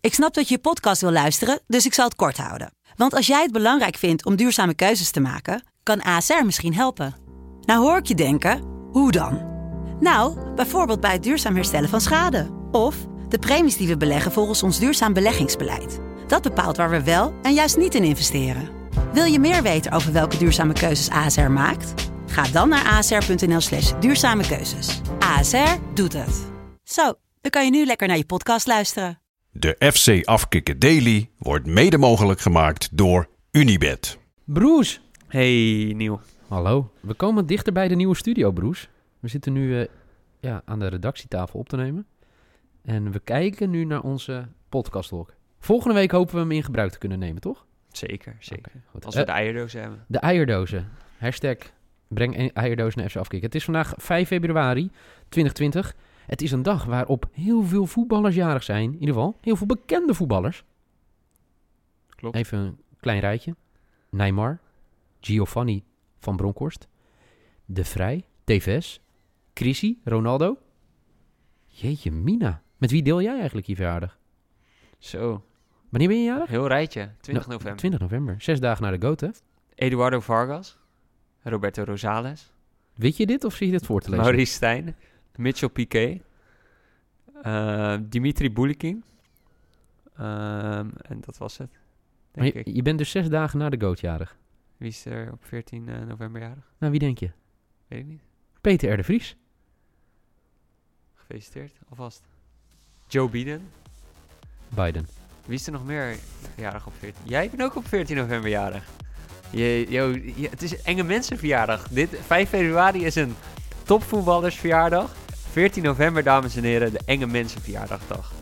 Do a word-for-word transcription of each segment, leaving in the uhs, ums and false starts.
Ik snap dat je je podcast wil luisteren, dus ik zal het kort houden. Want als jij het belangrijk vindt om duurzame keuzes te maken, kan A S R misschien helpen. Nou hoor ik je denken, hoe dan? Nou, bijvoorbeeld bij het duurzaam herstellen van schade. Of de premies die we beleggen volgens ons duurzaam beleggingsbeleid. Dat bepaalt waar we wel en juist niet in investeren. Wil je meer weten over welke duurzame keuzes A S R maakt? Ga dan naar asr.nl slash duurzame keuzes. A S R doet het. Zo, dan kan je nu lekker naar je podcast luisteren. De F C Afkikken Daily wordt mede mogelijk gemaakt door Unibet. Broes! Hey, Nieuw. Hallo. We komen dichter bij de nieuwe studio, Broes. We zitten nu uh, ja, aan de redactietafel op te nemen. En we kijken nu naar onze podcastlog. Volgende week hopen we hem in gebruik te kunnen nemen, toch? Zeker, zeker. Okay, goed. Als we uh, de eierdozen hebben. De eierdozen. Hashtag breng eierdozen naar F C Afkikken. Het is vandaag vijf februari tweeduizend twintig. Het is een dag waarop heel veel voetballers jarig zijn. In ieder geval heel veel bekende voetballers. Klopt. Even een klein rijtje. Neymar. Giovanni van Bronckhorst. De Vrij. Tevez. Crisi. Ronaldo. Jeetje, Mina. Met wie deel jij eigenlijk je verjaardag? Zo. Wanneer ben je jarig? Heel rijtje. twintig No, november. twintig november. Zes dagen naar de goat, hè? Eduardo Vargas. Roberto Rosales. Weet je dit of zie je dit voor te lezen? Maurice Stijn. Mitchell Piquet. Uh, Dimitri Boulikin. Um, en dat was het, denk je, ik. je bent dus zes dagen na de goat jarig. Wie is er op veertien november jarig? Nou, wie denk je? Weet ik niet. Peter R. de Vries. Gefeliciteerd, alvast. Joe Biden. Biden. Wie is er nog meer jarig op veertien? Jij bent ook op veertien november jarig. Je, yo, je, het is een enge mensenverjaardag. Dit, vijf februari is een topvoetballersverjaardag. veertien november, dames en heren, de enge mensenverjaardagdag.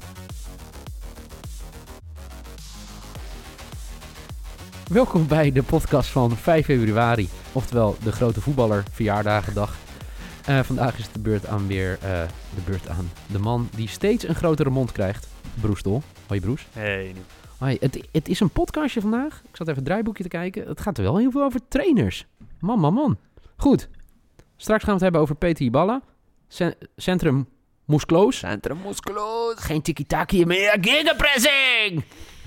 Welkom bij de podcast van vijf februari. Oftewel de grote voetballerverjaardagendag. Uh, vandaag is het de beurt aan weer uh, de beurt aan de man die steeds een grotere mond krijgt. Broes Tol. Hoi Broes. Hey. Hoi, het, het is een podcastje vandaag. Ik zat even het draaiboekje te kijken. Het gaat er wel heel veel over trainers. Man, man, man. Goed. Straks gaan we het hebben over Peter Hiballa. C- Centrum Moeskloos. Centrum Moeskloos. Geen tiki-taki meer. Gegenpressing!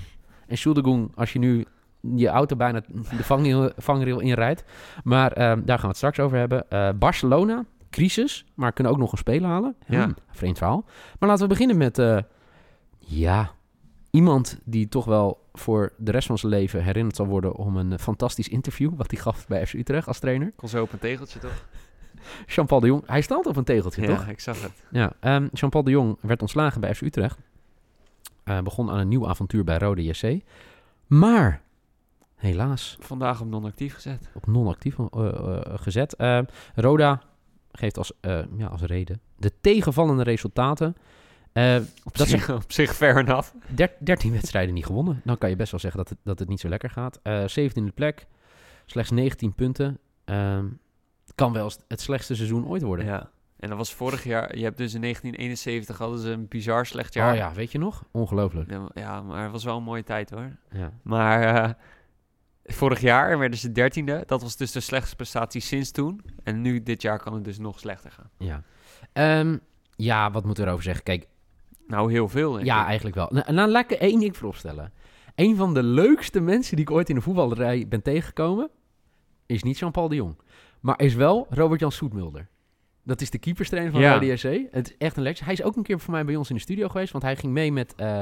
En Sjoeldegoen, als je nu je auto bijna de vangrail, vangrail inrijdt. Maar uh, daar gaan we het straks over hebben. Uh, Barcelona, crisis. Maar kunnen ook nog een speler halen. Ja. Hmm, vreemd verhaal. Maar laten we beginnen met... Uh, ja... Iemand die toch wel voor de rest van zijn leven herinnerd zal worden om een fantastisch interview wat hij gaf bij F C Utrecht als trainer. Kon zo op een tegeltje, toch? Jean-Paul de Jong. Hij staat op een tegeltje, ja, toch? Ja, ik zag het. Ja, um, Jean-Paul de Jong werd ontslagen bij F C Utrecht. Uh, begon aan een nieuw avontuur bij Rode J C. Maar, helaas... Vandaag op non-actief gezet. Op non-actief uh, uh, gezet. Uh, Roda geeft als, uh, ja, als reden de tegenvallende resultaten... Uh, op, dat zich, zijn op zich fair enough. dertien wedstrijden niet gewonnen. Dan kan je best wel zeggen dat het, dat het niet zo lekker gaat. Uh, zeventiende plek, slechts negentien punten. Uh, kan wel het slechtste seizoen ooit worden. Ja, en dat was vorig jaar. Je hebt dus in negentien eenenzeventig hadden ze een bizar slecht jaar. Oh ja, weet je nog? Ongelooflijk. Ja, maar het was wel een mooie tijd hoor. Ja. Maar uh, vorig jaar werden ze dertiende. Dat was dus de slechtste prestatie sinds toen. En nu, dit jaar, kan het dus nog slechter gaan. Ja, um, ja wat moeten we erover zeggen? Kijk, nou, heel veel, denk ja, ik. eigenlijk wel. Nou, nou, laat ik er één ding vooropstellen. Een van de leukste mensen die ik ooit in de voetballerij ben tegengekomen... is niet Jean-Paul de Jong. Maar is wel Robert-Jan Soetmulder. Dat is de keeperstrainer van ja. Rode J C. Het is echt een legend. Hij is ook een keer voor mij bij ons in de studio geweest... want hij ging mee met uh,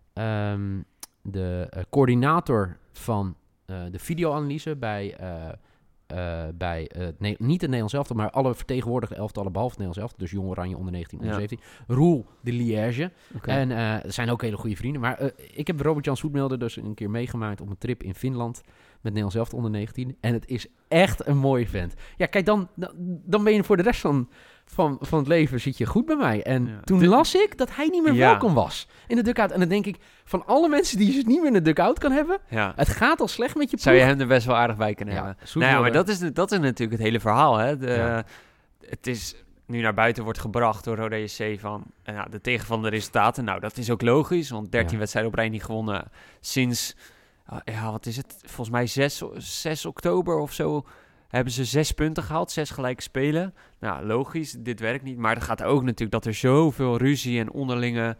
um, de uh, coördinator van uh, de videoanalyse... bij, uh, uh, bij uh, ne- niet het Nederlands elftal... maar alle vertegenwoordigde elftallen behalve het Nederlands elftal. Dus Jong Oranje, onder negentien, onder Ja. zeventien. Roel de Liège. Okay. En uh, het zijn ook hele goede vrienden. Maar uh, ik heb Robert-Jan Soetmulder dus een keer meegemaakt... op een trip in Finland met Nederlands elftal onder negentien. En het is echt een mooie vent. Ja, kijk, dan, dan, dan ben je voor de rest van, van, van het leven zit je goed bij mij. En Ja. toen De, las ik dat hij niet meer ja. welkom was in de dugout. En dan denk ik, van alle mensen die je niet meer in de dugout kan hebben... Ja. Het gaat al slecht met je ploeg. Zou je hem er best wel aardig bij kunnen Ja, hebben. Soetmulder. Nou ja, maar dat is, dat is natuurlijk het hele verhaal. Hè? De, Ja. Het is nu naar buiten wordt gebracht door Rode J C van uh, nou, de tegenvallende resultaten. Nou, dat is ook logisch, want dertien Ja. wedstrijden op rij niet gewonnen sinds... Uh, ja, wat is het? Volgens mij zes oktober of zo hebben ze zes punten gehaald, zes gelijke spelen. Nou, logisch, dit werkt niet. Maar dat gaat ook natuurlijk dat er zoveel ruzie en onderlinge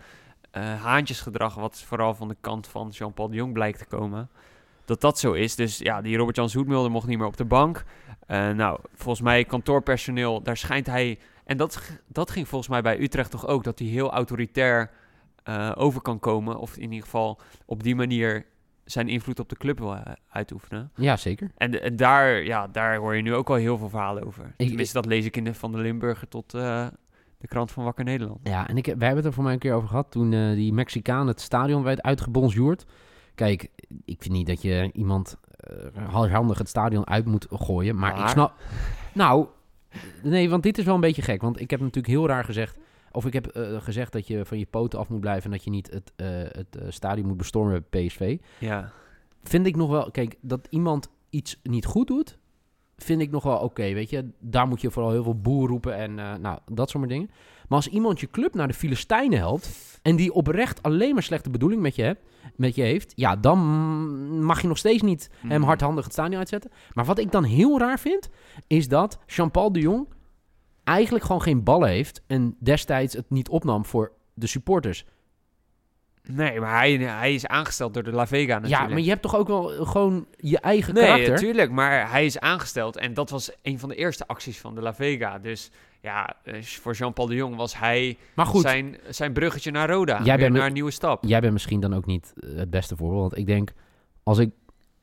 uh, haantjesgedrag, wat vooral van de kant van Jean-Paul de Jong blijkt te komen, dat dat zo is. Dus ja, die Robert-Jan Zoetmulder mocht niet meer op de bank. Uh, nou, volgens mij kantoorpersoneel, daar schijnt hij... En dat, dat ging volgens mij bij Utrecht toch ook, dat hij heel autoritair uh, over kan komen. Of in ieder geval op die manier zijn invloed op de club wil uh, uitoefenen. Ja, zeker. En, en daar, ja, daar hoor je nu ook al heel veel verhalen over. Ik, Tenminste, dat lees ik in de Van de Limburger tot uh, de krant van Wakker Nederland. Ja, en ik, wij hebben het er voor mij een keer over gehad toen uh, die Mexicaan het stadion werd uitgebonjourd. Kijk, ik vind niet dat je iemand uh, halfhandig het stadion uit moet gooien, maar, maar ik snap... Nou, nee, want dit is wel een beetje gek, want ik heb natuurlijk heel raar gezegd, of ik heb uh, gezegd dat je van je poten af moet blijven en dat je niet het, uh, het uh, stadion moet bestormen bij P S V. Ja. Vind ik nog wel, kijk, dat iemand iets niet goed doet, vind ik nog wel oké, okay, weet je. Daar moet je vooral heel veel boer roepen en uh, nou, dat soort dingen. Maar als iemand je club naar de Filistijnen helpt en die oprecht alleen maar slechte bedoeling met je, hebt, met je heeft, ja, dan mag je nog steeds niet mm. hem hardhandig het stadion uitzetten. Maar wat ik dan heel raar vind, is dat Jean-Paul de Jong eigenlijk gewoon geen ballen heeft en destijds het niet opnam voor de supporters. Nee, maar hij, hij is aangesteld door de La Vega natuurlijk. Ja, maar je hebt toch ook wel gewoon je eigen nee, karakter? Nee, natuurlijk, maar hij is aangesteld en dat was een van de eerste acties van de La Vega. Dus ja, voor Jean-Paul de Jong was hij maar goed, zijn, zijn bruggetje naar Roda, jij bent, naar een nieuwe stap. Jij bent misschien dan ook niet het beste voorbeeld, want ik denk, als ik,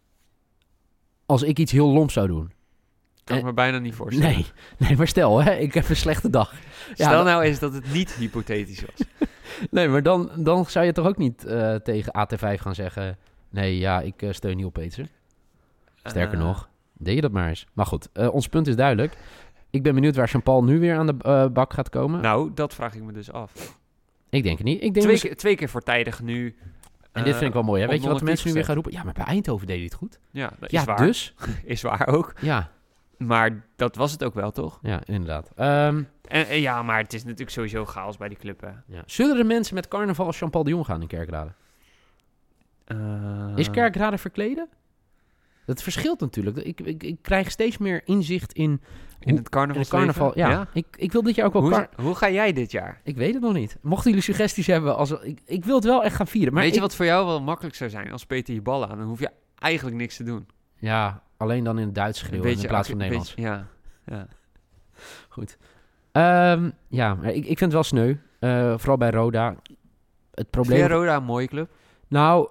als ik iets heel lomp zou doen... Kan ik me bijna niet voorstellen. Nee, nee, maar stel, hè, ik heb een slechte dag. Stel ja, nou eens dat het niet hypothetisch was. Nee, maar dan, dan zou je toch ook niet uh, tegen A T vijf gaan zeggen... Nee, ja, ik uh, steun niet op Petersen. Sterker uh. nog, deed je dat maar eens. Maar goed, uh, ons punt is duidelijk. Ik ben benieuwd waar Jean-Paul nu weer aan de uh, bak gaat komen. Nou, dat vraag ik me dus af. Ik denk het niet. Ik denk twee, dus... keer, twee keer voortijdig nu... Uh, en dit vind ik wel mooi, hè? Weet je wat de mensen nu weer gaan roepen? Ja, maar bij Eindhoven deed hij het goed. Ja, dat ja, is waar. Dus? Is waar ook. Ja. Maar dat was het ook wel, toch? Ja, inderdaad. Um, en, en ja, maar het is natuurlijk sowieso chaos bij die club, hè. Ja. Zullen er mensen met carnaval als Jean-Paul de Jong gaan in Kerkrade? Uh... Is Kerkrade verkleden? Dat verschilt natuurlijk. Ik, ik, ik krijg steeds meer inzicht in... Hoe, in het carnaval. In het carnaval, ja. ja. Ik, ik wil dit jaar ook wel... Hoe, car- hoe ga jij dit jaar? Ik weet het nog niet. Mochten jullie suggesties hebben... Als, ik, ik wil het wel echt gaan vieren. Maar weet ik, je wat voor jou wel makkelijk zou zijn? Als Peter je bal aan, dan hoef je eigenlijk niks te doen. Ja, alleen dan in het Duits schreeuwen in plaats van Nederlands. Beetje, ja, ja. Goed. Um, ja, ik, ik vind het wel sneu. Uh, vooral bij Roda. Het probleem... Vind je Roda een mooie club? Nou,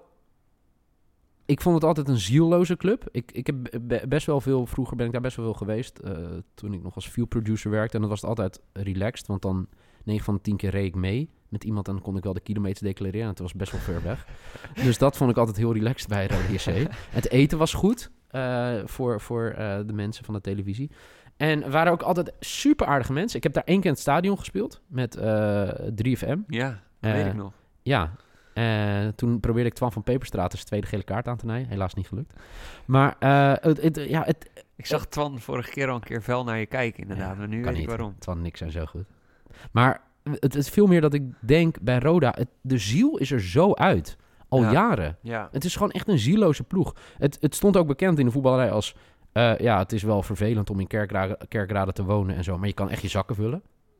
ik vond het altijd een zielloze club. Ik, ik heb be- best wel veel... Vroeger ben ik daar best wel veel geweest. Uh, toen ik nog als field producer werkte. En dat was het altijd relaxed. Want dan negen van de tien keer reed ik mee met iemand. En dan kon ik wel de kilometers declareren. En het was best wel ver weg. Dus dat vond ik altijd heel relaxed bij Roda J C. Het eten was goed. Uh, voor voor uh, de mensen van de televisie. En waren ook altijd super aardige mensen. Ik heb daar één keer in het stadion gespeeld met uh, drie F M. Ja, dat uh, weet ik nog. Ja, uh, toen probeerde ik Twan van Peperstraat zijn tweede gele kaart aan te naaien. Helaas niet gelukt. Maar uh, het, het, ja, het... Ik zag Twan vorige keer al een keer fel naar je kijken, inderdaad. Ja, maar nu weet niet. ik waarom. Twan en ik zijn zo goed. Maar het, het is veel meer dat ik denk bij Roda... Het, de ziel is er zo uit. Al ja. jaren. Ja. Het is gewoon echt een zieloze ploeg. Het, het stond ook bekend in de voetballerij als... Uh, ja, het is wel vervelend om in Kerkrade, Kerkrade te wonen en zo. Maar je kan echt je zakken vullen.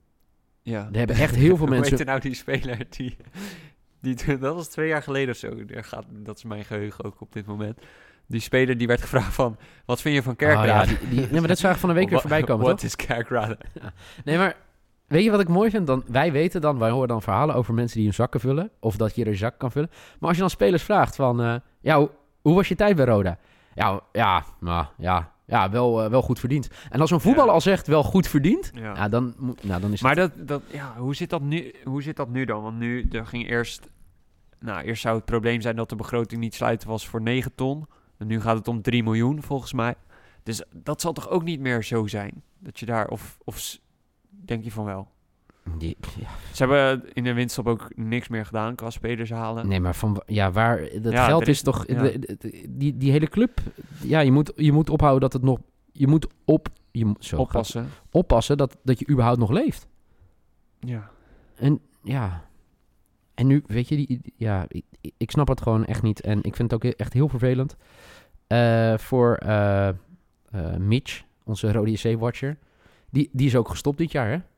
Ja. Er hebben echt heel veel mensen... Hoe heet nou die speler die... die dat was twee jaar geleden of zo. Daar gaat, dat is mijn geheugen ook op dit moment. Die speler die werd gevraagd van... Wat vind je van Kerkrade? Oh, ja, die, die, nee, maar dat zag ik van een week weer voorbij komen, Wat is Kerkrade? Ja. Nee, maar... Weet je wat ik mooi vind? Dan, wij weten dan, wij horen dan verhalen over mensen die hun zakken vullen. Of dat je er zak kan vullen. Maar als je dan spelers vraagt van... Uh, ja, hoe, hoe was je tijd bij Roda? Ja, ja, nou, ja, ja wel, uh, wel goed verdiend. En als een voetballer ja. al zegt wel goed verdiend... Ja. Ja, dan, nou, dan is maar het... dat, dat, ja, hoe, zit dat nu, hoe zit dat nu dan? Want nu er ging eerst... Nou, eerst zou het probleem zijn dat de begroting niet sluiten was voor negen ton. En nu gaat het om drie miljoen, volgens mij. Dus dat zal toch ook niet meer zo zijn? Dat je daar... Of, of denk je van wel? Die, ja. Ze hebben in de winststop ook niks meer gedaan qua spelers halen. Nee, maar van ja, waar dat ja, geld is, is toch ja. de, de, de, die die hele club. Ja, je moet je moet ophouden dat het nog je moet op je moet zo oppassen. Gaat, oppassen dat dat je überhaupt nog leeft. Ja. En ja. En nu weet je die ja, ik, ik snap het gewoon echt niet en ik vind het ook echt heel vervelend uh, voor uh, uh, Mitch, onze Rode J C watcher. Die die is ook gestopt dit jaar, hè?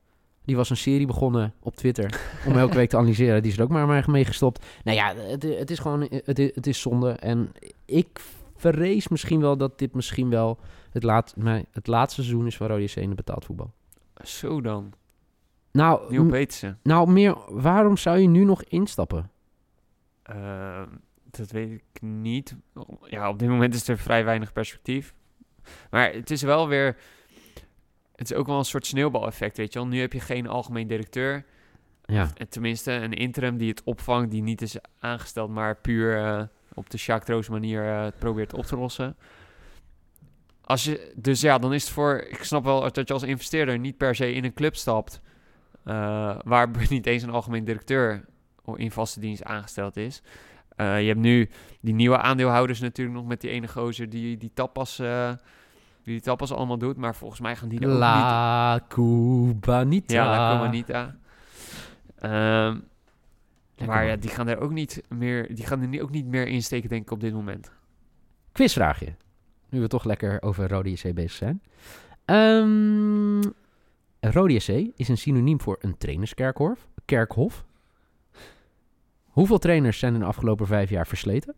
Die was een serie begonnen op Twitter om elke week te analyseren. Die is er ook maar mee gestopt. Nou ja, het, het is gewoon het is, het is zonde. En ik vrees misschien wel dat dit misschien wel het, laat, het laatste seizoen is van Rode J C in het betaald voetbal. Zo dan. Nou, Nieuw Peetsen. nou meer, waarom zou je nu nog instappen? Uh, dat weet ik niet. Ja, op dit moment is er vrij weinig perspectief. Maar het is wel weer... Het is ook wel een soort sneeuwbaleffect, weet je wel. Nu heb je geen algemeen directeur. Ja. En tenminste, een interim die het opvangt, die niet is aangesteld, maar puur uh, op de Sjaak Troost manier uh, het probeert op te lossen. Als je, dus ja, dan is het voor... Ik snap wel dat je als investeerder niet per se in een club stapt, uh, waar niet eens een algemeen directeur in vaste dienst aangesteld is. Uh, je hebt nu die nieuwe aandeelhouders natuurlijk nog met die ene gozer die die tapas... Uh, die die tapas allemaal doet, maar volgens mij gaan die er ook La niet... Cubanita. Ja, La Cubanita. Um, maar ja, die gaan er ook niet meer, die gaan er niet, ook niet meer insteken, denk ik, op dit moment. Quizvraagje. Nu we toch lekker over Rode J C bezig zijn. Um, Rode J C is een synoniem voor een trainerskerkhof. Kerkhof. Hoeveel trainers zijn in de afgelopen vijf jaar versleten?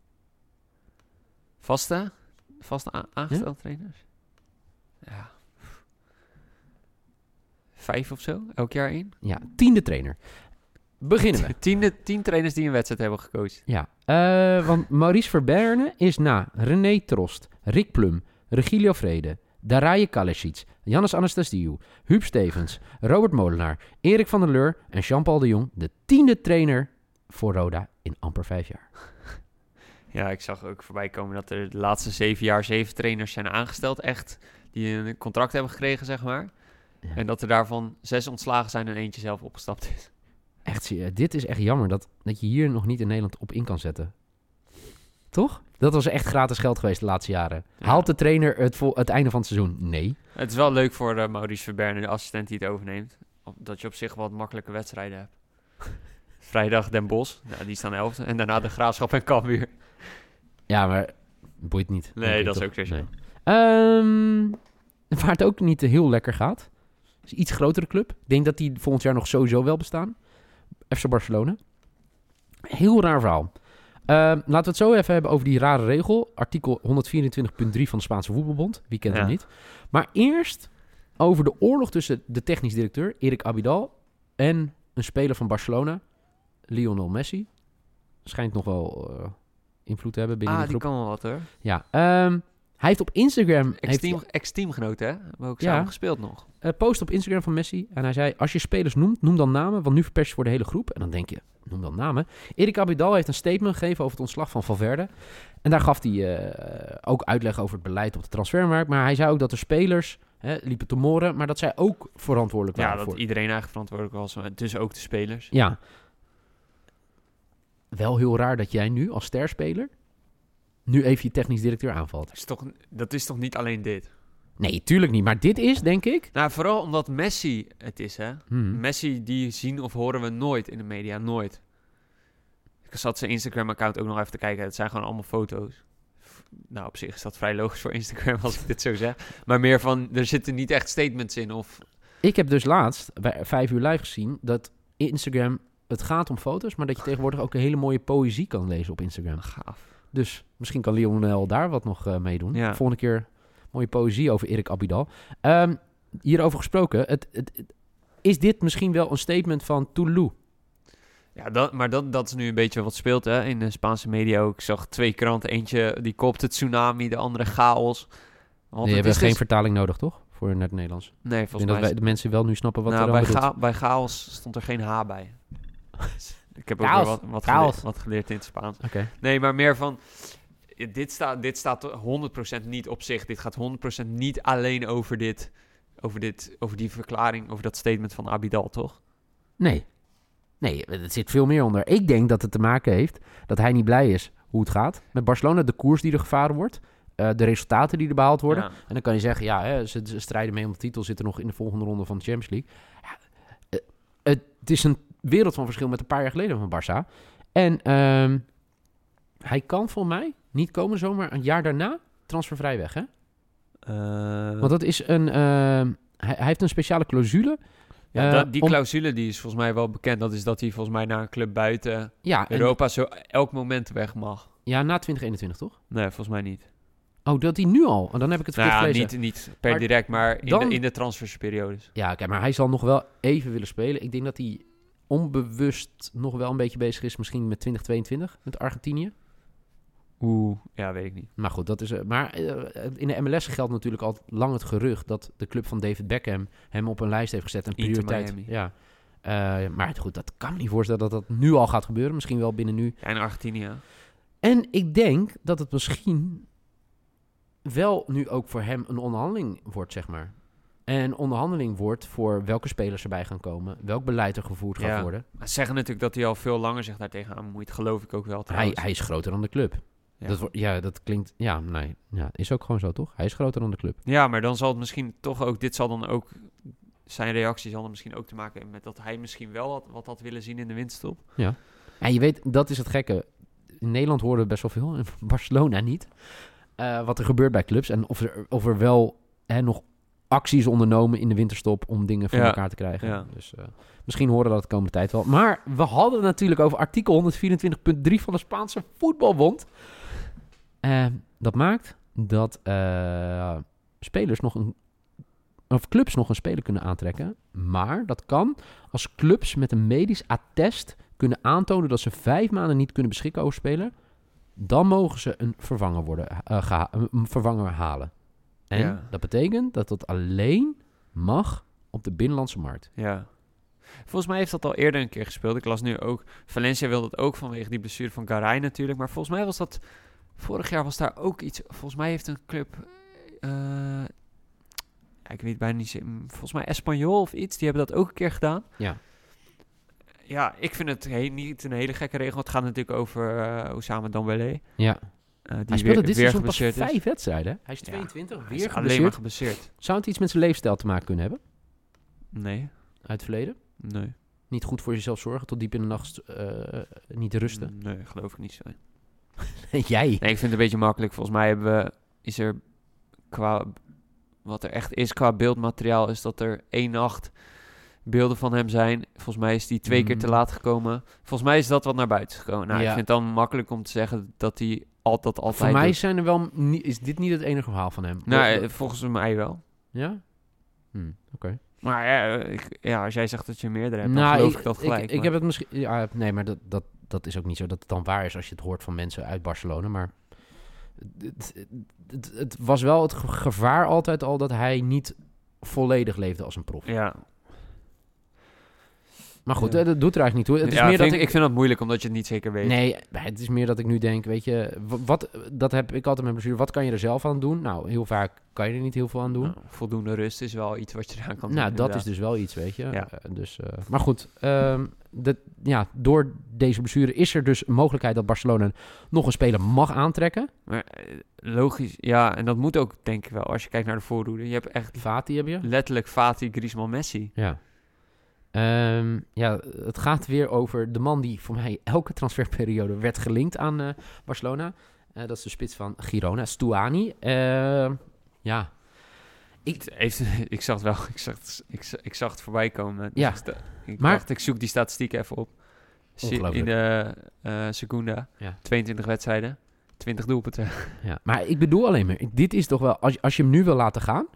Vaste? Vaste a- aangestelde Ja? trainers? Ja. Vijf of zo? Elk jaar één? Ja, tiende trainer. Beginnen we. Tiende, tien trainers die een wedstrijd hebben gecoacht. Ja, uh, want Maurice Verberne is na René Trost, Rick Plum, Regilio Vrede, Daraje Kalesic, Jannes Anastasiou, Huub Stevens, Robert Molenaar, Erik van der Leur en Jean-Paul de Jong de tiende trainer voor Roda in amper vijf jaar. Ja, ik zag ook voorbij komen dat er de laatste zeven jaar zeven trainers zijn aangesteld, echt, die een contract hebben gekregen, zeg maar. Ja. En dat er daarvan zes ontslagen zijn en eentje zelf opgestapt is. Echt, dit is echt jammer dat, dat je hier nog niet in Nederland op in kan zetten. Toch? Dat was echt gratis geld geweest de laatste jaren. Ja. Haalt de trainer het, vol, het einde van het seizoen? Nee. Het is wel leuk voor uh, Maurice Verberne, de assistent die het overneemt. Dat je op zich wat makkelijke wedstrijden hebt. Vrijdag Den Bosch, ja, die staan elfde. En daarna de Graafschap en Cambuur. Ja, maar boeit niet. Nee, dat is ook weer zo. Nee. Um, waar het ook niet heel lekker gaat, is een iets grotere club. Ik denk dat die volgend jaar nog sowieso wel bestaan. F C Barcelona. Heel raar verhaal. Uh, laten we het zo even hebben over die rare regel. Artikel honderdvierentwintig punt drie van de Spaanse voetbalbond. Wie kent ja. hem niet? Maar eerst over de oorlog tussen de technisch directeur, Erik Abidal, en een speler van Barcelona, Lionel Messi. Schijnt nog wel uh, invloed te hebben binnen ah, de groep. Ah, die kan wel wat hoor. Ja, um, hij heeft op Instagram... Ex-team, heeft, ex-teamgenoot, hè? We hebben ook ja, samen gespeeld nog. Uh, post op Instagram van Messi. En hij zei, als je spelers noemt, noem dan namen. Want nu verpers je voor de hele groep. En dan denk je, noem dan namen. Erik Abidal heeft een statement gegeven over het ontslag van Valverde. En daar gaf hij uh, ook uitleg over het beleid op de transfermarkt. Maar hij zei ook dat de spelers hè, liepen te moren. Maar dat zij ook verantwoordelijk waren. Ja, dat voor. iedereen eigenlijk verantwoordelijk was. Dus ook de spelers. Ja. Wel heel raar dat jij nu als sterspeler nu even je technisch directeur aanvalt. Is toch, dat is toch niet alleen dit? Nee, tuurlijk niet. Maar dit is, denk ik... Nou, vooral omdat Messi het is, hè. Hmm. Messi, die zien of horen we nooit in de media. Nooit. Ik zat zijn Instagram-account ook nog even te kijken. Het zijn gewoon allemaal foto's. Nou, op zich is dat vrij logisch voor Instagram, als ik dit zo zeg. Maar meer van, er zitten niet echt statements in, of... Ik heb dus laatst, bij vijf uur live gezien, dat Instagram... Het gaat om foto's, maar dat je tegenwoordig ook een hele mooie poëzie kan lezen op Instagram. Gaaf. Dus misschien kan Lionel daar wat nog uh, mee doen. Ja. Volgende keer mooie poëzie over Erik Abidal. Um, hierover gesproken, het, het, het, is dit misschien wel een statement van Toulouse? Ja, dat, maar dat, dat is nu een beetje wat speelt hè, in de Spaanse media ook. Ik zag twee kranten, eentje die koopt het tsunami, de andere chaos. Want je hebt geen dus... vertaling nodig, toch? Voor naar het Nederlands. Nee, volgens mij... Ik denk dat wij, de mensen wel nu snappen wat nou, er bij aan ga- bij chaos stond er geen H bij. Ik heb ook chaos. weer wat, wat, geleerd, wat geleerd in het Spaans. Okay. Nee, maar meer van... Dit staat, dit staat honderd procent niet op zich. Dit gaat honderd procent niet alleen over dit, over dit, over die verklaring, over dat statement van Abidal, toch? Nee. Nee, er zit veel meer onder. Ik denk dat het te maken heeft dat hij niet blij is hoe het gaat met Barcelona. De koers die er gevaren wordt. Uh, de resultaten die er behaald worden. Ja. En dan kan je zeggen, ja, hè, ze, ze strijden mee om de titel. Zitten nog in de volgende ronde van de Champions League. Ja, uh, uh, het is een wereld van verschil met een paar jaar geleden van Barça. En uh, hij kan volgens mij niet komen zomaar een jaar daarna transfervrij weg, hè? Uh... Want dat is een... Uh, hij, hij heeft een speciale clausule Ja, Uh, dat, die om- clausule die is volgens mij wel bekend. Dat is dat hij volgens mij naar een club buiten Ja, en- Europa zo elk moment weg mag. ja, na twintig eenentwintig, toch? Nee, volgens mij niet. Oh, dat hij nu al? Oh, dan heb ik het Nou verkeerd ja, gelezen. niet, niet per Maar direct, maar in, dan- de, in de transferperiodes. Ja, kijk, maar hij zal nog wel even willen spelen. Ik denk dat hij onbewust nog wel een beetje bezig is, misschien met twintig tweeëntwintig, met Argentinië. Oeh, ja, weet ik niet. Maar goed, dat is. eh, Maar eh, in de M L S geldt natuurlijk al lang het gerucht dat de club van David Beckham hem op een lijst heeft gezet. Een Inter prioriteit. Miami. Ja. Eh, maar goed, dat kan me niet voorstellen dat dat nu al gaat gebeuren. Misschien wel binnen nu. Ja, in Argentinië. En ik denk dat het misschien wel nu ook voor hem een onderhandeling wordt, zeg maar. En een onderhandeling wordt voor welke spelers erbij gaan komen, welk beleid er gevoerd gaat Ja. worden. Maar ze zeggen natuurlijk dat hij al veel langer zich daartegen aan bemoeit. Geloof ik ook wel Hij, trouwens. hij is groter dan de club. ja. Dat, wordt- ja, dat klinkt... Ja, nee. Ja, is ook gewoon zo, toch? Hij is groter dan de club. ja, maar dan zal het misschien toch ook... Dit zal dan ook... Zijn reactie zal er misschien ook te maken hebben met dat hij misschien wel wat, wat had willen zien in de winterstop. En je weet, dat is het gekke. In Nederland horen we best wel veel, in Barcelona niet. Eh, wat er gebeurt bij clubs en of er, of er wel hè, nog acties ondernomen in de winterstop om dingen voor Ja, elkaar te krijgen. ja. Dus uh, misschien horen we dat de komende tijd wel. Maar we hadden het natuurlijk over artikel honderdvierentwintig punt drie van de Spaanse voetbalbond. Uh, dat maakt dat uh, spelers nog een of clubs nog een speler kunnen aantrekken. Maar dat kan als clubs met een medisch attest kunnen aantonen dat ze vijf maanden niet kunnen beschikken over speler. Dan mogen ze een vervanger, worden, uh, geha- een vervanger halen. En Ja. dat betekent dat dat alleen mag op de binnenlandse markt. Ja. Volgens mij heeft dat al eerder een keer gespeeld. Ik las nu ook... Valencia wilde het ook vanwege die blessure van Garay natuurlijk. Maar volgens mij was dat... Vorig jaar was daar ook iets... Volgens mij heeft een club... Uh, ja, ik weet bijna niet... zo- Volgens mij Espanyol of iets. Die hebben dat ook een keer gedaan. Ja. Ja, ik vind het he- niet een hele gekke regel. Het gaat natuurlijk over uh, Oussama Dembélé. Ja. Uh, die Hij speelde weer, dit weer seizoen pas geblesseerd is. vijf wedstrijden. Hè? Hij is Ja, tweeëntwintig, Hij weer is alleen maar geblesseerd. geblesseerd. Zou het iets met zijn leefstijl te maken kunnen hebben? Nee, Uit het verleden? nee. Niet goed voor jezelf zorgen, tot diep in de nacht uh, niet rusten? Nee, geloof ik niet zo. Jij? Nee, ik vind het een beetje makkelijk. Volgens mij hebben we, is er qua wat er echt is qua beeldmateriaal, is dat er één nacht beelden van hem zijn. Volgens mij is die twee keer te Mm. laat gekomen. Volgens mij is dat wat naar buiten is gekomen. Nou, Ja. ik vind het dan makkelijk om te zeggen dat hij al, dat altijd Voor mij doet. zijn er wel ni- is dit niet het enige verhaal van hem. Nou, Wat- eh, volgens mij wel. ja? Hm, oké. Maar ja, ik, ja, als jij zegt dat je meerdere hebt, dan Nou, geloof ik, dat gelijk. Ik, ik maar- heb het misschien... Ja, nee, maar dat, dat, dat is ook niet zo dat het dan waar is als je het hoort van mensen uit Barcelona. Maar het, het, het, het was wel het ge- gevaar altijd al dat hij niet volledig leefde als een prof. Ja, Maar goed, Ja. eh, dat doet er eigenlijk niet toe. Het is ja meer vind dat ik, ik vind dat moeilijk omdat je het niet zeker weet. Nee, het is meer dat ik nu denk, weet je, wa- wat, dat heb ik altijd met blessure. Wat kan je er zelf aan doen? Nou, heel vaak kan je er niet heel veel aan doen. Nou, voldoende rust is wel iets wat je eraan kan doen. Nou, dat is inderdaad. dus wel iets, weet je. Ja. Eh, dus, eh, maar goed, ehm, dat, ja, door deze blessure is er dus een mogelijkheid dat Barcelona nog een speler mag aantrekken. Maar eh, logisch, ja, en dat moet ook denk ik wel als je kijkt naar de voorhoede. Je hebt echt Fati heb je. letterlijk Fati, Griezmann, Messi. Ja. Ehm, ja, het gaat weer over de man die voor mij elke transferperiode werd gelinkt aan eh, Barcelona. Eh, dat is de spits van Girona, Stuani. Ehm, ja, Het heeft, ik zag het wel, ik zag het, ik, zag- ik zag het voorbij komen. Dus Ja. ik, sta- ik Maar- dacht, ik zoek die statistieken even op. Si- Ongelooflijk. In de eh Segunda, Ja. tweeëntwintig wedstrijden, twintig doelpunten. ja, maar ik bedoel alleen maar, dit is toch wel, als, je- als je hem nu wil laten gaan,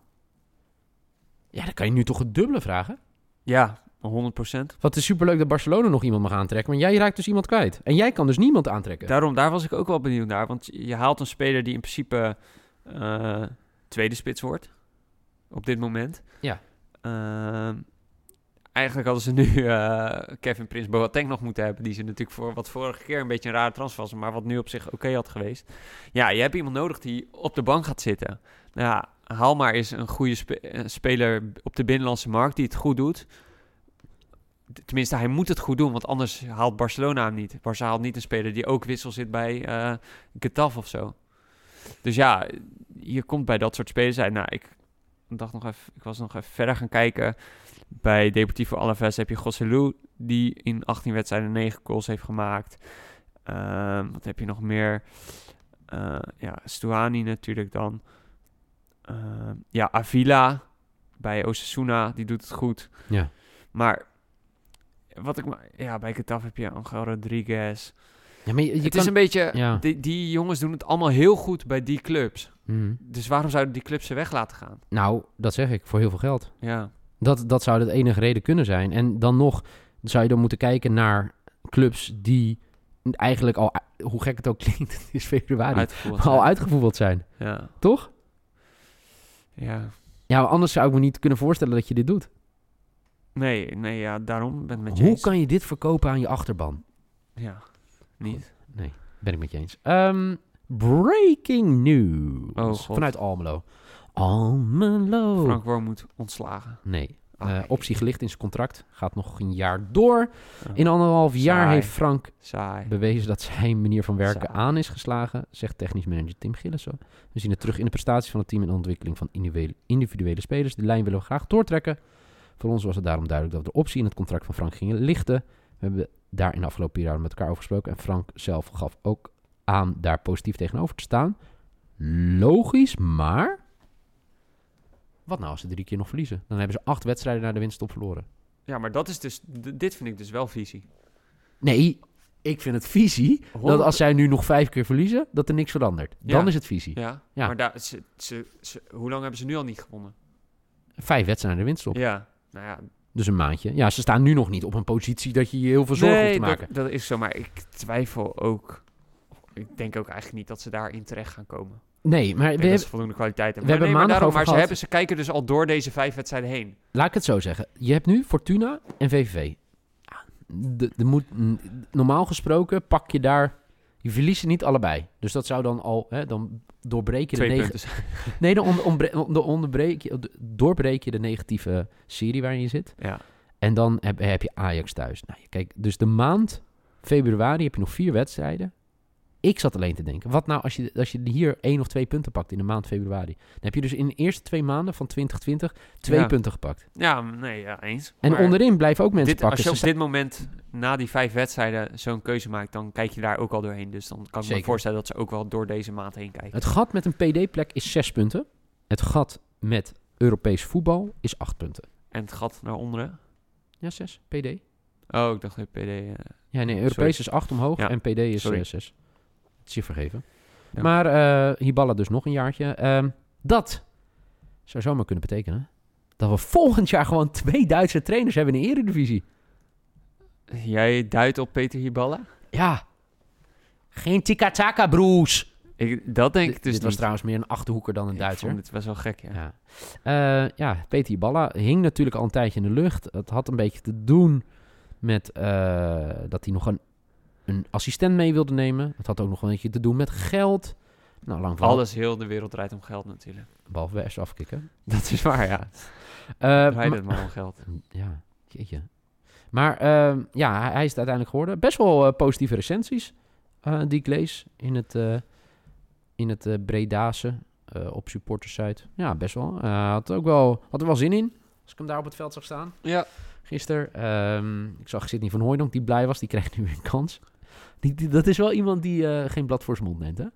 ja, dan kan je nu toch het dubbele vragen. Ja, honderd procent. Want het is superleuk dat Barcelona nog iemand mag aantrekken, maar jij raakt dus iemand kwijt. En jij kan dus niemand aantrekken. Daarom, daar was ik ook wel benieuwd naar. Want je haalt een speler die in principe eh, tweede spits wordt. Op dit moment. Ja. Ehm, eigenlijk hadden ze nu eh, Kevin Prince Boateng nog moeten hebben. Die ze natuurlijk voor wat vorige keer een beetje een rare transfer was. Maar wat nu op zich oké had geweest. Ja, je hebt iemand nodig die op de bank gaat zitten. Nou ja, haal maar eens een goede spe- eh, speler op de binnenlandse markt die het goed doet. Tenminste, hij moet het goed doen, want anders haalt Barcelona hem niet. Barca haalt niet een speler die ook wissel zit bij eh Getafe of zo. Dus ja, je komt bij dat soort spelers uit. Nou, ik dacht nog even, ik was nog even verder gaan kijken. Bij Deportivo Alaves heb je Joselu, die in achttien wedstrijden negen goals heeft gemaakt. Ehm, wat heb je nog meer? Uh, ja, Stuani natuurlijk dan. Ehm, ja, Avila bij Osasuna, die doet het goed. Ja. Maar wat ik... ma- Ja, bij Getafe heb je Angel Rodriguez. Ja, maar je, je het kan... is een beetje... Ja. Die, die jongens doen het allemaal heel goed bij die clubs. Mhm. Dus waarom zouden die clubs ze weg laten gaan? Nou, dat zeg ik, voor heel veel geld. Ja. Dat, dat zou de enige reden kunnen zijn. En dan nog zou je dan moeten kijken naar clubs die eigenlijk al, hoe gek het ook klinkt, het is februari, Uitgevoerd al zijn. uitgevoetbald zijn. Ja. Toch? Ja. Ja, maar anders zou ik me niet kunnen voorstellen dat je dit doet. Nee, nee, ja, daarom ben ik met je Hoe eens. kan je dit verkopen aan je achterban? Ja, niet. Nee, ben ik met je eens. Ehm, breaking news. Oh, God. Vanuit Almelo. Almelo. Frank Wormoed ontslagen. Nee. Ah, Eh, optie gelicht in zijn contract. Gaat nog een jaar door. Oh, In anderhalf jaar Saai. heeft Frank Saai. bewezen dat zijn manier van werken Saai. aan is geslagen, zegt technisch manager Tim Gillissen. We zien het terug in de prestaties van het team en de ontwikkeling van individuele, individuele spelers. De lijn willen we graag doortrekken. Voor ons was het daarom duidelijk dat we de optie in het contract van Frank gingen lichten. We hebben daar in de afgelopen periode met elkaar over gesproken. En Frank zelf gaf ook aan daar positief tegenover te staan. Logisch, maar wat nou als ze drie keer nog verliezen? Dan hebben ze acht wedstrijden naar de winststop verloren. Ja, maar dat is dus... d- dit vind ik dus wel visie. Nee, ik vind het visie dat honderd als zij nu nog vijf keer verliezen, dat er niks verandert. Dan Ja. is het visie. Ja, Ja. maar daar, ze, ze, ze, hoe lang hebben ze nu al niet gewonnen? Vijf wedstrijden naar de winststop. Ja, nou ja. Dus een maandje. Ja, ze staan nu nog niet op een positie dat je je heel veel zorgen hoeft Nee, te maken. dat, dat is zo, maar ik twijfel ook... Ik denk ook eigenlijk niet dat ze daarin terecht gaan komen. Nee, maar Ik we denk dat hebben, ze voldoende kwaliteit hebben. we maar hebben nee, maar maandag daarom, over maar ze, gehad. hebben, ze kijken dus al door deze vijf wedstrijden heen. laat ik het zo zeggen. Je hebt nu Fortuna en V V V. Ja, de, de moet, n- normaal gesproken pak je daar... Je verliest ze niet allebei. Dus dat zou dan al... Hè, dan doorbreek je de Twee negen... punten. Nee, dan onder, ombre- onder, onderbreek je, doorbreek je de negatieve serie waarin je zit. Ja. En dan heb, heb je Ajax thuis. Nou, kijk, dus de maand februari heb je nog vier wedstrijden. Ik zat alleen te denken, wat nou als je, als je hier één of twee punten pakt in de maand februari? Dan heb je dus in de eerste twee maanden van twintig twintig twee Ja. punten gepakt. Ja, nee, ja, eens. En Maar onderin blijven ook mensen dit, als pakken. je op Ze dit moment na die vijf wedstrijden zo'n keuze maakt, dan kijk je daar ook al doorheen. Dus dan kan ik Zeker. me voorstellen dat ze ook wel door deze maand heen kijken. Het gat met een P D-plek is zes punten. Het gat met Europees voetbal is acht punten. En het gat naar onderen? Ja, zes. P D. Oh, ik dacht dat P D... eh, Ja, nee, Europees Sorry. is acht omhoog Ja, en P D is sorry. eh, zes. Het is je vergeven. Ja. Maar eh Hiballa dus nog een jaartje. Ehm, dat zou zomaar kunnen betekenen dat we volgend jaar gewoon twee Duitse trainers hebben in de Eredivisie. Jij duidt op Peter Hiballa? Ja. Geen tiki-taka, broes. Ik, dat denk ik Dit, dus dit was niet. trouwens meer een Achterhoeker dan een Ik Duitser. vond het best wel gek, ja. Ja. Eh, ja, Peter Hiballa hing natuurlijk al een tijdje in de lucht. Het had een beetje te doen met eh, dat hij nog een, een assistent mee wilde nemen. Het had ook nog een beetje te doen met geld. Nou, lang verhaal. Alles, heel de wereld draait om geld natuurlijk. Behalve bij F C afkicken. Dat is waar, ja. Eh, Draait maar- het maar om geld. Ja, jeetje. Maar ehm, ja, hij, hij is het uiteindelijk geworden. Best wel eh, positieve recensies eh, die ik lees in het, eh in het eh Bredase eh, op supportersite. Ja, best wel. Eh had, ook wel. Had er wel zin in, als ik hem daar op het veld zag staan. Ja. Gisteren. Ehm, ik zag Sidney van Hooijdonk, die blij was. Die kreeg nu weer een kans. Die, die- dat is wel iemand die eh, geen blad voor zijn mond neemt, hè?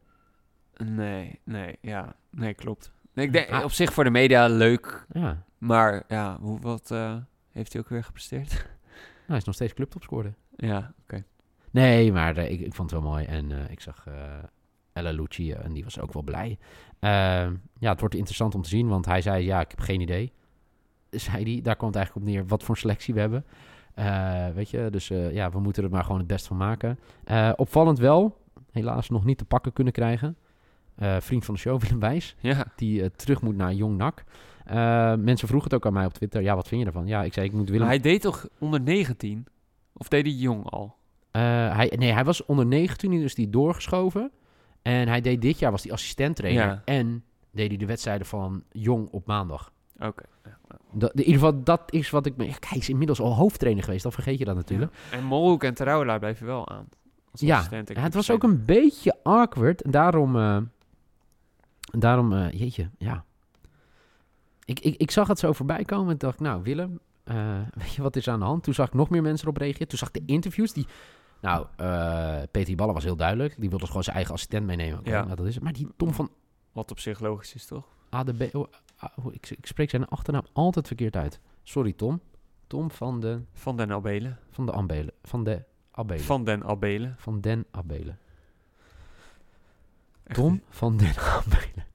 Nee, nee, ja. Nee, klopt. Nee, ik denk Ah. op zich voor de media leuk. Ja. Maar ja, hoe, wat eh, heeft hij ook weer gepresteerd? Nou, hij is nog steeds clubtopscorer. ja, oké. Nee, maar eh, ik, ik vond het wel mooi. En eh, ik zag eh Ella Lucci eh, en die was ook wel blij. Ehm, ja, het wordt interessant om te zien, want hij zei, ja, ik heb geen idee. Zei hij, daar kwam het eigenlijk op neer wat voor selectie we hebben. Eh, weet je, dus eh, ja, we moeten er maar gewoon het best van maken. Eh, opvallend wel, helaas nog niet te pakken kunnen krijgen. Eh, vriend van de show, Willem Wijs, Ja, die eh, terug moet naar Jong N A C. Eh, mensen vroegen het ook aan mij op Twitter, ja, wat vind je ervan? Ja, ik zei, ik moet Willem... maar hij deed toch onder negentien? Of deed hij jong al? Eh, hij, nee, hij was onder negentien, dus die doorgeschoven. En hij deed dit jaar, was hij assistent-trainer. Ja. En deed hij de wedstrijden van Jong op maandag. Oké. Ja, ja. Dat, in ieder geval, dat is wat ik... Ja, hij is inmiddels al hoofdtrainer geweest, dan vergeet je dat natuurlijk. En Molhoek en Terouwelaar blijven wel aan. Als Ja, assistent en Ja, het was keeper. ook een beetje awkward. En daarom... eh, daarom, eh, jeetje, ja. Ik, ik, ik zag het zo voorbij komen en dacht, nou Willem, eh, weet je wat is aan de hand? Toen zag ik nog meer mensen erop reageren. Toen zag ik de interviews die... Nou, eh Peter Ballen was heel duidelijk. Die wilde gewoon zijn eigen assistent meenemen. Oké, Ja. nou, dat is het. Maar die Tom van Wat op zich logisch is, toch? A D B... Oh, ah, oh, ik, ik spreek zijn achternaam altijd verkeerd uit. Sorry, Tom. Tom van de... Van den Abelen. Van de Ambelen. Van de Abelen. Van den Abelen. Van den Abelen. Echt Tom niet. van den Abelen.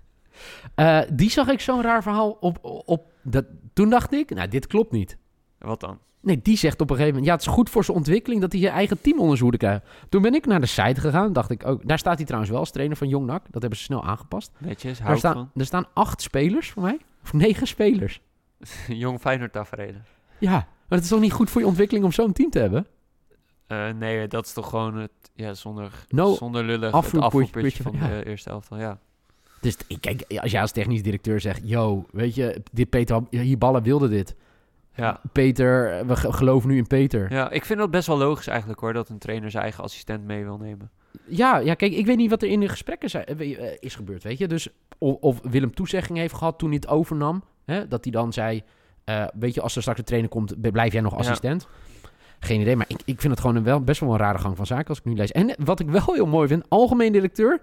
Uh, die zag ik zo'n raar verhaal op... op dat, toen dacht ik, nou, dit klopt niet. Wat dan? Nee, die zegt op een gegeven moment... Ja, het is goed voor zijn ontwikkeling dat hij je eigen team onder zijn hoede krijgt. Toen ben ik naar de site gegaan. Dacht ik ook... Daar staat hij trouwens wel als trainer van Jong N A C. Dat hebben ze snel aangepast. Netjes, hou Er ik staan, van. er staan acht spelers voor mij. Of negen spelers. Jong Feyenoord taferelen. Ja, maar het is toch niet goed voor je ontwikkeling om zo'n team te hebben? Uh, nee, dat is toch gewoon het... Ja, zonder, No, zonder lullig het afvoerputje afvoerputje van van- de ja. eerste elftal. Ja. Dus t- kijk, als jij als technisch directeur zegt... Yo, weet je, dit Peter Hiballa wilde dit. Ja. Peter, we ge- geloven nu in Peter. Ja. ja, ik vind dat best wel logisch eigenlijk hoor, dat een trainer zijn eigen assistent mee wil nemen. Ja, kijk, ik weet niet wat er in de gesprekken zijn, eh, is gebeurd, weet je. Dus of, of Willem toezegging heeft gehad toen hij het overnam. Hè, dat hij dan zei, uh, weet je, als er straks een trainer komt, b- blijf jij nog assistent. Ja. Geen idee, maar ik, ik vind het gewoon een wel, best wel een rare gang van zaken als ik nu lees. En wat ik wel heel mooi vind, algemeen directeur,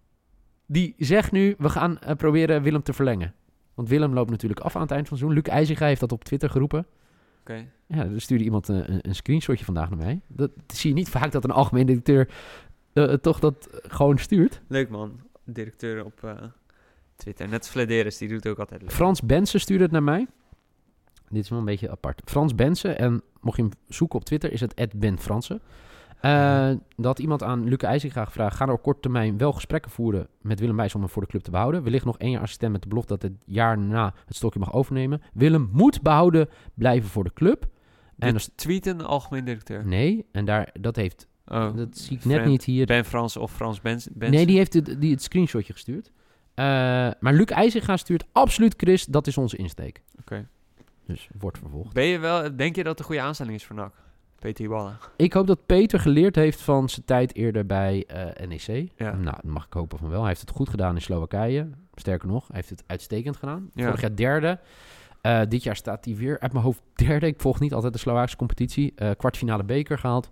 die zegt nu, we gaan uh, proberen Willem te verlengen. Want Willem loopt natuurlijk af aan het eind van het seizoen. Luc IJzinga heeft dat op Twitter geroepen. Oké. Okay. Ja, er stuurde iemand een, een, een screenshotje vandaag naar mij. Dat, dat zie je niet vaak dat een algemeen directeur uh, toch dat gewoon stuurt. Leuk man, directeur op uh, Twitter. Net als Flederis, die doet ook altijd leuk. Frans Bensen stuurde het naar mij. Dit is wel een beetje apart. Frans Bensen, en mocht je hem zoeken op Twitter, is het at Ben Fransen. Uh, dat iemand aan Luc IJzinga gevraagd, gaan er op korte termijn wel gesprekken voeren met Willem Wijs om hem voor de club te behouden. Wellicht nog één jaar assistent met de belofte dat het jaar na het stokje mag overnemen. Willem moet behouden blijven voor de club. En dus tweeten algemeen directeur? Nee, en daar, dat heeft, oh, dat zie ik net Fran, niet hier. Ben Frans of Frans Bensen? Nee, die heeft het, die het screenshotje gestuurd. Uh, maar Luc IJzinga stuurt absoluut Chris, dat is onze insteek. Oké. Okay. Dus wordt vervolgd. Ben je wel, denk je dat het een goede aanstelling is voor N A C? Peter Hiballa. Ik hoop dat Peter geleerd heeft van zijn tijd eerder bij uh, N E C. Ja. Nou, dat mag ik hopen van wel. Hij heeft het goed gedaan in Slowakije. Sterker nog, hij heeft het uitstekend gedaan. Ja. Vorig jaar derde. Uh, dit jaar staat hij weer uit mijn hoofd derde. Ik volg niet altijd de Slovaakse competitie. Uh, kwartfinale beker gehaald.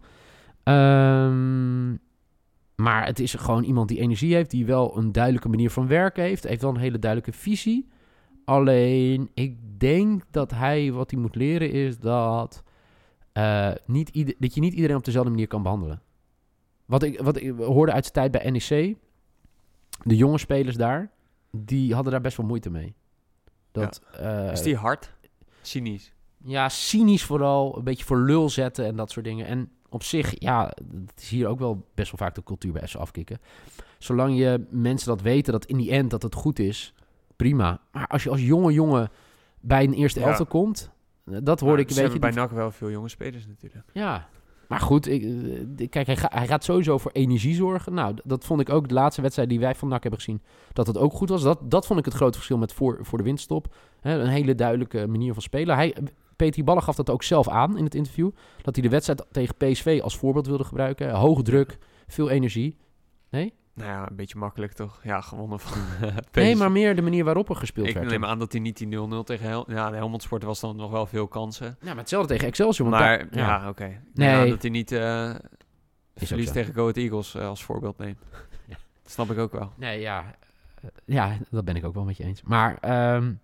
Um, maar het is gewoon iemand die energie heeft. Die wel een duidelijke manier van werken heeft. Heeft wel een hele duidelijke visie. Alleen, ik denk dat hij wat hij moet leren is dat... Uh, niet ieder, dat je niet iedereen op dezelfde manier kan behandelen. Wat ik, wat ik hoorde uit zijn tijd bij N E C... de jonge spelers daar... die hadden daar best wel moeite mee. Dat, ja. uh, is die hard? Cynisch? Ja, cynisch vooral. Een beetje voor lul zetten en dat soort dingen. En op zich, ja... het is hier ook wel best wel vaak de cultuur bij F C afkicken. Zolang je mensen dat weten... dat in die end dat het goed is... prima. Maar als je als jonge jongen... bij een eerste elftal ja. komt... Dat hoorde ik een beetje. Bij N A C wel veel jonge spelers natuurlijk. Ja, maar goed. Ik, ik, kijk, hij, ga, hij gaat sowieso voor energie zorgen. Nou, d- dat vond ik ook de laatste wedstrijd die wij van N A C hebben gezien. Dat het ook goed was. Dat, dat vond ik het grote verschil met voor, voor de winststop. He, een hele duidelijke manier van spelen. Hij, Peter Hiballa gaf dat ook zelf aan in het interview. Dat hij de wedstrijd tegen P S V als voorbeeld wilde gebruiken. Hoge druk, veel energie. Nee? Nou ja, een beetje makkelijk toch? Ja, gewonnen van uh, P S V. Nee, maar meer de manier waarop er gespeeld ik werd. Ik neem aan dat hij niet die nul nul tegen Hel- ja, de Helmond Sport was dan nog wel veel kansen. Ja, maar hetzelfde tegen Excelsior. Want maar da- ja, ja oké. Okay. Nee. Dat hij niet uh, verlies tegen Go Ahead Eagles uh, als voorbeeld neemt. Ja. Dat snap ik ook wel. Nee, ja. Uh, ja, dat ben ik ook wel met je eens. Maar um,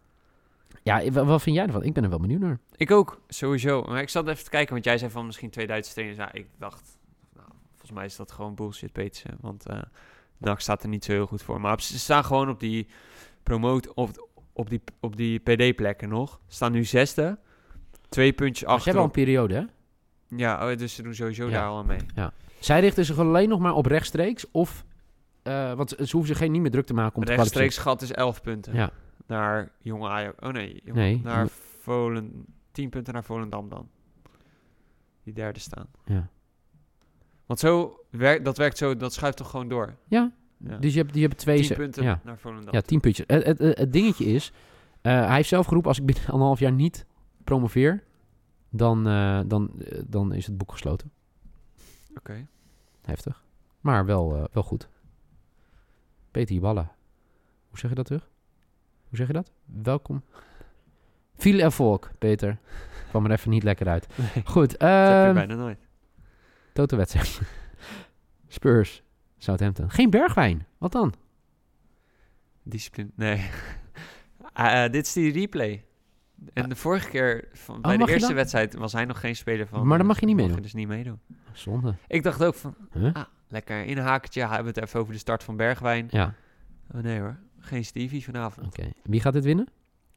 ja, wat, wat vind jij ervan? Ik ben er wel benieuwd naar. Ik ook, sowieso. Maar ik zat even te kijken, want jij zei van misschien twee Duitse trainers. Ja, ik dacht, nou, volgens mij is dat gewoon bullshit, Petersen. Want... Uh, N A C staat er niet zo heel goed voor. Maar ze staan gewoon op die promote op, op die, op die P D-plekken nog. Ze staan nu zesde. Twee puntjes achter. Ze hebben al een periode, hè? Ja, dus ze doen sowieso ja. daar al aan mee. Ja. Zij richten zich alleen nog maar op rechtstreeks. Of, uh, want ze hoeven zich geen niet meer druk te maken om te kwalificeren. Rechtstreeks gat is elf punten. Ja. Naar jonge Ajax. Oh nee, jonge, nee. naar Volen, tien punten naar Volendam dan. Die derde staan. Ja. Want zo werkt, dat werkt zo, dat schuift toch gewoon door? Ja, ja. Dus je hebt, je hebt twee... Tien punten ja. naar Volendam. Ja, tien puntjes. Het, het, het, het dingetje is, uh, hij heeft zelf geroepen, als ik binnen anderhalf jaar niet promoveer, dan, uh, dan, uh, dan is het boek gesloten. Oké. Okay. Heftig. Maar wel, uh, wel goed. Peter Hiballa. Hoe zeg je dat terug? Hoe zeg je dat? Welkom. Viel erfolg, Peter. Kwam er even niet lekker uit. Nee, goed. Uh, dat heb je bijna nooit. Toto wedstrijd. Spurs, Southampton. Geen Bergwijn. Wat dan? Discipline. Nee. uh, dit is die replay. En de vorige keer, van, bij mag de je eerste dan? wedstrijd, was hij nog geen speler van... Maar dan mag je niet Mag meedoen. je dus niet meedoen. Zonde. Ik dacht ook van, Huh? ah, lekker inhakertje. Hebben we het even over de start van Bergwijn. Ja, Oh nee hoor, geen Stevie vanavond. oké. Wie gaat dit winnen?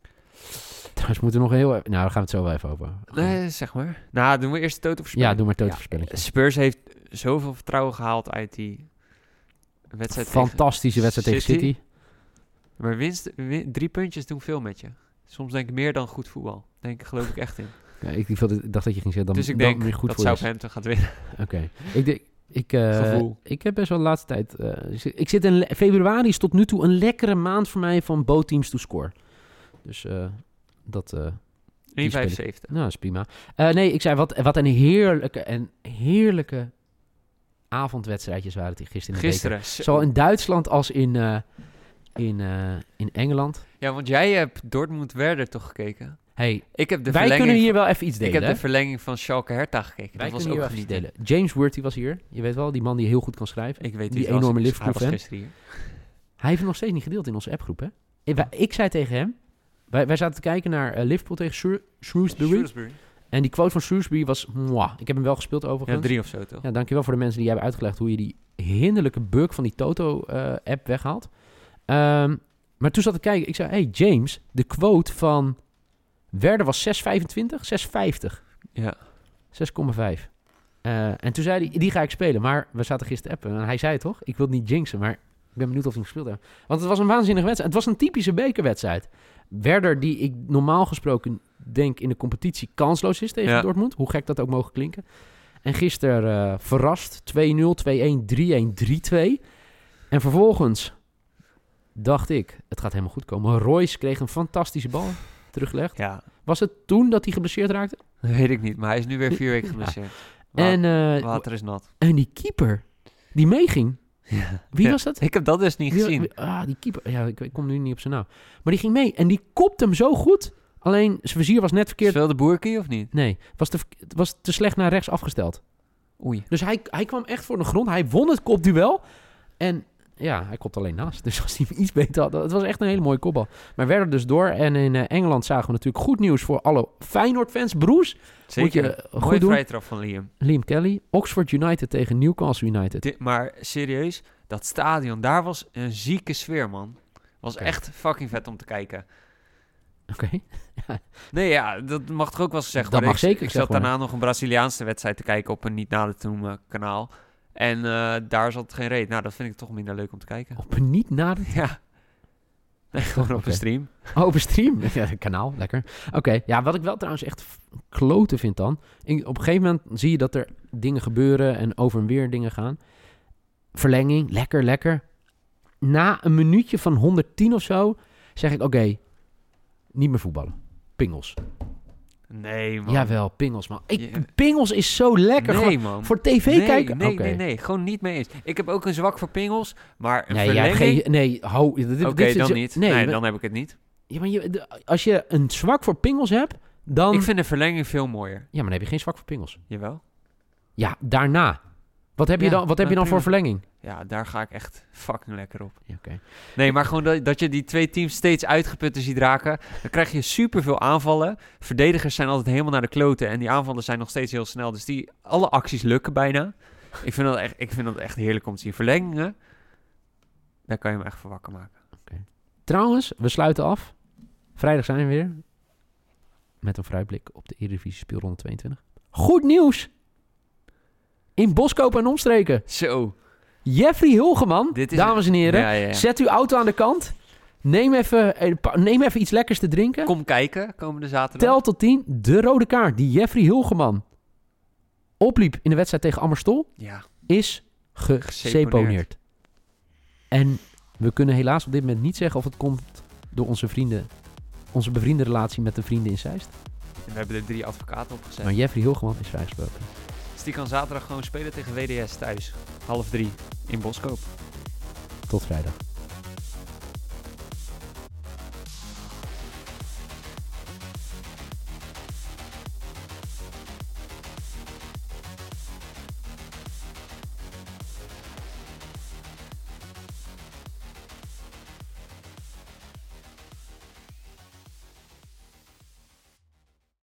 Trouwens, moeten we nog heel... even- Nou, daar gaan we het zo wel even over. Nee, zeg maar. Nou, doen we eerst de Toto-voorspelling. Ja, doe maar Ja, Toto-voorspelling. Spurs heeft zoveel vertrouwen gehaald uit die wedstrijd tegen Fantastische wedstrijd tegen City. City. Maar winst, win- drie puntjes doen veel met je. Soms denk ik meer dan goed voetbal. Denk ik, geloof ik echt in. Ja, ik, ik, vond het- ik dacht dat je ging zeggen... Dan, dus ik dan denk meer goed dat voor is. Southampton gaat winnen. Oké. Ik, denk- ik, eh, Gevoel. ik heb best wel de laatste tijd... eh, ik zit- ik zit in le- februari is tot nu toe een lekkere maand voor mij van both teams to score. Dus eh, dat... eh, één spelen. vijfenzeventig. nou, dat is prima. Eh, nee, ik zei wat, wat een heerlijke en heerlijke avondwedstrijdjes waren het hier gisteren in de beker. Gisteren. zo- Zowel in Duitsland als in, eh, in, eh, in Engeland. Ja, want jij hebt Dortmund-Werder toch gekeken? Hey, Ik heb de wij verlenging kunnen hier van- wel even iets Ik delen. heb de hè? verlenging van Schalke Hertha gekeken. Wij dat was kunnen ook hier wel even iets genieten. delen. James Worthy was hier. Je weet wel, die man die heel goed kan schrijven. Ik weet Die niet, was- enorme hij was Liverpool-fan. gisteren hier. Hij heeft het nog steeds niet gedeeld in onze appgroep, hè? Ik, wij- ik zei tegen hem... Wij, wij zaten te kijken naar eh, Liverpool tegen Shrew- Shrewsbury. Shrewsbury. En die quote van Shrewsbury was... Mwah. Ik heb hem wel gespeeld Ja, overigens. drie of zo toch? Ja, dankjewel voor de mensen die hebben uitgelegd hoe je die hinderlijke bug van die Toto-app weghaalt. Ehm, maar toen zat ik kijken, ik zei, hey James, de quote van Werder was zes komma vijfentwintig, zes komma vijftig, Ja. zes komma vijf. Eh, en toen zei hij, die ga ik spelen. Maar we zaten gisteren appen en hij zei het toch, ik wil het niet jinxen, maar ik ben benieuwd of hij hem gespeeld heeft. Want het was een waanzinnige wedstrijd. Het was een typische bekerwedstrijd. Werder, die ik normaal gesproken denk in de competitie kansloos is tegen Ja. Dortmund. Hoe gek dat ook mogen klinken. En gisteren uh, verrast. twee nul, twee-een, drie-een, drie-twee. En vervolgens dacht ik, het gaat helemaal goed komen. Royce kreeg een fantastische bal teruggelegd. Ja, Was het toen dat hij geblesseerd raakte? dat weet ik niet. Maar hij is nu weer vier weken Ja. geblesseerd. Wa- En, uh, Water is nat. en die keeper, die meeging. Ja. Wie Ja. was dat? Ik heb dat dus niet Wie- gezien. wie- ah, die keeper. Ja, ik, ik kom nu niet op zijn naam. Maar die ging mee en die kopte hem zo goed. Alleen zijn vizier was net verkeerd. Speelde Boerkie of niet? Nee, was te, het was te slecht naar rechts afgesteld. Oei. Dus hij, hij kwam echt voor de grond. Hij won het kopduel. En ja, hij kopte alleen naast. Dus als hij hem iets beter had... Het was echt een hele mooie kopbal. Maar werden dus door. En in uh, Engeland zagen we natuurlijk goed nieuws voor alle Feyenoord-fans. Broes, Zeker. moet je, uh, Mooie goed doen. vrije trap van Liam. Liam Kelly. Oxford United tegen Newcastle United. Di- maar serieus, dat stadion, daar was een zieke sfeer, man. Was Oké. echt fucking vet om te kijken. Oké. Nee, ja, dat mag toch ook wel eens gezegd Dat worden. mag Ik- zeker Ik gezegd zat daarna nog een Braziliaanse wedstrijd te kijken op een niet nader te noemen kanaal. En eh, daar zat geen reet. Nou, dat vind ik toch minder leuk om te kijken. Op een niet nader... Ja. Nee, gewoon op Oké. een stream. Oh, op een stream? Ja, een kanaal, lekker. Oké, ja, wat ik wel trouwens echt f- kloten vind dan... In, op een gegeven moment zie je dat er dingen gebeuren... en over en weer dingen gaan. Verlenging, lekker, lekker. Na een minuutje van honderdtien of zo... zeg ik, oké, niet meer voetballen. Pingels. Nee, man. Jawel, pingels, man. Ik, Ja. Pingels is zo lekker. Nee, Gewoon man. voor tv nee, kijken. Nee, Oké. nee, nee. Gewoon niet mee eens. Ik heb ook een zwak voor pingels, maar een Nee, jij hebt verlenging... geen, nee, hou... dit- dit- Oké, dit is- dan niet. Nee, Nee, maar- dan heb ik het niet. ja, maar je, de- als je een zwak voor pingels hebt... dan... Ik vind een verlenging veel mooier. Ja, maar dan heb je geen zwak voor pingels. Jawel. Ja, daarna. Wat heb je Ja, dan, wat heb je nou, dan voor prima. verlenging? Ja, daar ga ik echt fucking lekker op. Ja, oké. Nee, maar gewoon dat, dat je die twee teams steeds uitgeputter ziet raken. Dan krijg je superveel aanvallen. Verdedigers zijn altijd helemaal naar de kloten. En die aanvallers zijn nog steeds heel snel. Dus die, alle acties lukken bijna. Ik vind dat echt, ik vind dat echt heerlijk om te zien. Verlengingen, daar kan je me echt voor wakker maken. Trouwens, we sluiten af. Vrijdag zijn we weer. Met een vooruitblik op de Eredivisie speelronde tweeëntwintig. Goed nieuws! In Boskoop en omstreken. Zo. Jeffrey Hulgeman, Dit is dames en heren. Ja, ja, ja. Zet uw auto aan de kant. Neem even, eh, pa- neem even iets lekkers te drinken. Kom kijken, komende zaterdag. Tel tot tien. De rode kaart die Jeffrey Hulgeman opliep in de wedstrijd tegen Amerstol Ja. is geseponeerd. En we kunnen helaas op dit moment niet zeggen of het komt door onze vrienden, onze bevriende relatie met de vrienden in Zeist. En we hebben er drie advocaten op gezet. Maar Jeffrey Hulgeman is vrijgesproken. Dus die kan zaterdag gewoon spelen tegen W D S thuis. Half drie in Boskoop. Tot vrijdag.